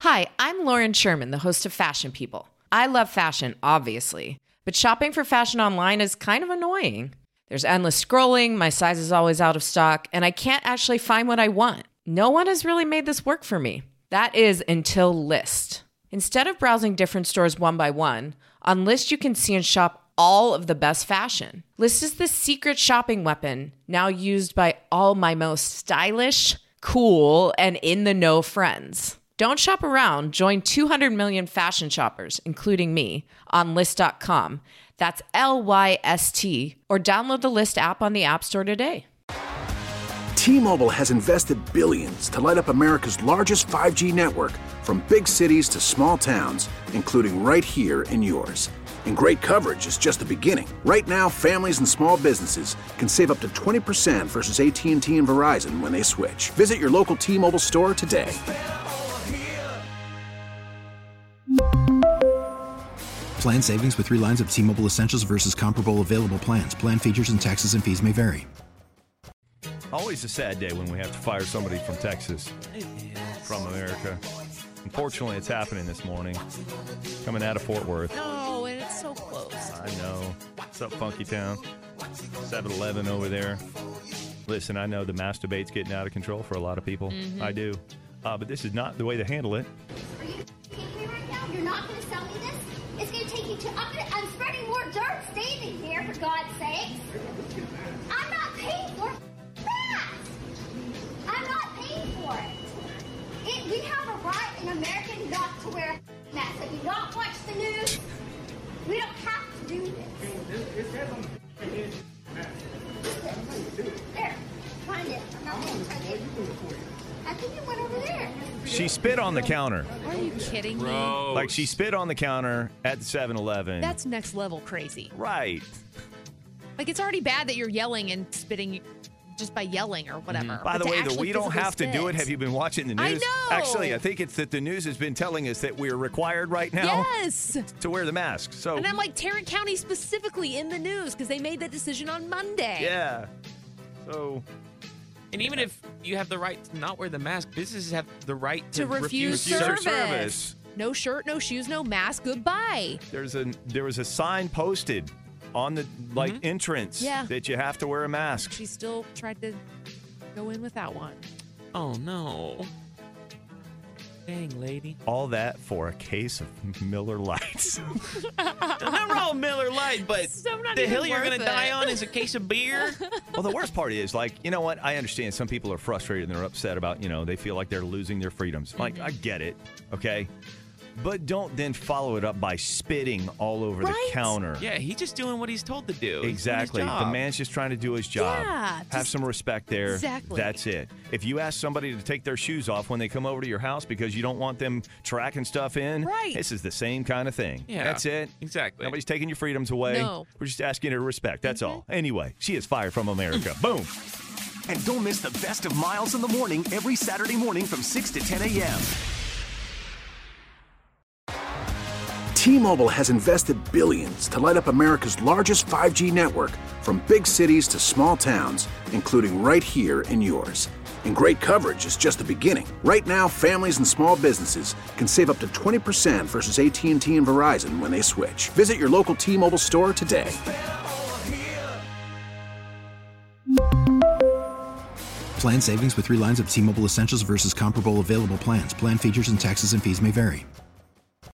Hi, I'm Lauren Sherman, the host of Fashion People. I love fashion, obviously, but shopping for fashion online is kind of annoying. There's endless scrolling, my size is always out of stock, and I can't actually find what I want. No one has really made this work for me. That is until Lyst. Instead of browsing different stores one by one, on Lyst you can see and shop all of the best fashion. Lyst is the secret shopping weapon, now used by all my most stylish, cool, and in-the-know friends. Don't shop around. Join 200 million fashion shoppers, including me, on Lyst.com. That's Lyst, or download the Lyst app on the App Store today. T-Mobile has invested billions to light up America's largest 5G network, from big cities to small towns, including right here in yours. And great coverage is just the beginning. Right now, families and small businesses can save up to 20% versus AT&T and Verizon when they switch. Visit your local T-Mobile store today. Plan savings with 3 lines of T-Mobile Essentials versus comparable available plans. Plan features and taxes and fees may vary. Always a sad day when we have to fire somebody from Texas, from America. Unfortunately, it's happening this morning, coming out of Fort Worth. No, and it's so close. I know. What's up, Funky Town? 7-Eleven over there. Listen, I know the mask debate's getting out of control for a lot of people. Mm-hmm. I do. But this is not the way to handle it. Are you kidding me right now? You're not going to sell me this? It's going to take you to... I'm spreading more dirt standing here, for God's sakes. I'm not paying for that. I'm not paying for it. We have a right in America not to wear a mask. If you don't watch the news, we don't have to do this. There. Find it. I'm not going to touch it. I think it went over there. She spit on the counter. Are you kidding me? Like, she spit on the counter at the 7-Eleven. That's next level crazy. Right. Like, it's already bad that you're yelling and spitting just by yelling or whatever. By the way, we don't have to do it. Have you been watching the news? I know. Actually, I think it's that the news has been telling us that we're required right now to wear the mask. So, and I'm like, Tarrant County specifically in the news because they made that decision on Monday. Yeah. So... And even if you have the right to not wear the mask, businesses have the right to refuse service. No shirt, no shoes, no mask. Goodbye. There was a sign posted on the entrance that you have to wear a mask. She still tried to go in without one. Oh no. Dang, lady. All that for a case of Miller Lights. Nothing wrong with Miller Lite, but the hill you're going to die on is a case of beer. Well, the worst part is, like, you know what? I understand some people are frustrated and they're upset about, they feel like they're losing their freedoms. Like, I get it, okay? But don't then follow it up by spitting all over the counter. Yeah, he's just doing what he's told to do. Exactly. The man's just trying to do his job. Yeah, have some respect there. Exactly. That's it. If you ask somebody to take their shoes off when they come over to your house because you don't want them tracking stuff in, this is the same kind of thing. Yeah. That's it. Exactly. Nobody's taking your freedoms away. No. We're just asking her to respect. That's all. Anyway, she is fired from America. Boom. And don't miss the best of Miles in the Morning every Saturday morning from 6 to 10 a.m. T-Mobile has invested billions to light up America's largest 5G network, from big cities to small towns, including right here in yours. And great coverage is just the beginning. Right now, families and small businesses can save up to 20% versus AT&T and Verizon when they switch. Visit your local T-Mobile store today. Plan savings with 3 lines of T-Mobile Essentials versus comparable available plans. Plan features and taxes and fees may vary.